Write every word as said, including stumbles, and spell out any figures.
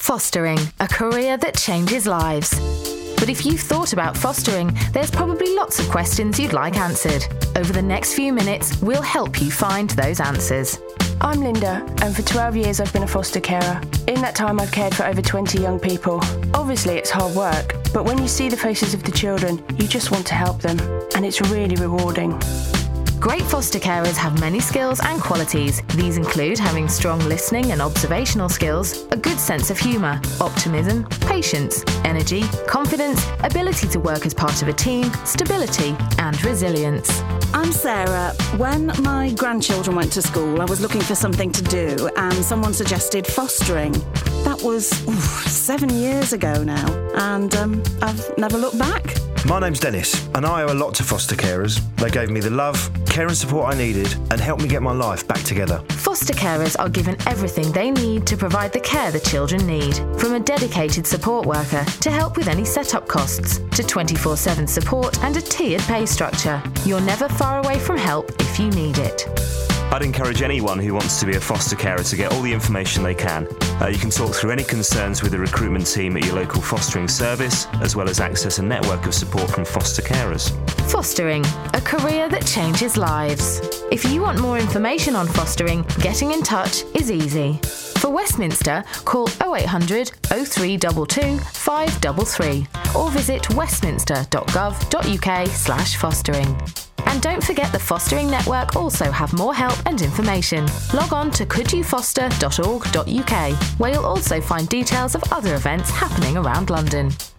Fostering, a career that changes lives. But if you've thought about fostering, there's probably lots of questions you'd like answered. Over the next few minutes, we'll help you find those answers. I'm Linda, and for twelve years I've been a foster carer. In that time I've cared for over twenty young people. Obviously it's hard work, but when you see the faces of the children, you just want to help them, and it's really rewarding. Great foster carers have many skills and qualities. These include having strong listening and observational skills, a good sense of humour, optimism, patience, energy, confidence, ability to work as part of a team, stability and resilience. I'm Sarah. When my grandchildren went to school, I was looking for something to do and someone suggested fostering. That was oof, seven years ago now, and um, I've never looked back. My name's Dennis, and I owe a lot to foster carers. They gave me the love, care and support I needed and helped me get my life back together. Foster carers are given everything they need to provide the care the children need, from a dedicated support worker to help with any set-up costs, to twenty-four seven support and a tiered pay structure. You're never far away from help if you need it. I'd encourage anyone who wants to be a foster carer to get all the information they can. Uh, you can talk through any concerns with the recruitment team at your local fostering service, as well as access a network of support from foster carers. Fostering, a career that changes lives. If you want more information on fostering, getting in touch is easy. For Westminster, call oh eight hundred, oh three two two, five three three or visit westminster dot gov dot uk slash fostering. And don't forget the Fostering Network also have more help and information. Log on to could you foster dot org dot uk, where you'll also find details of other events happening around London.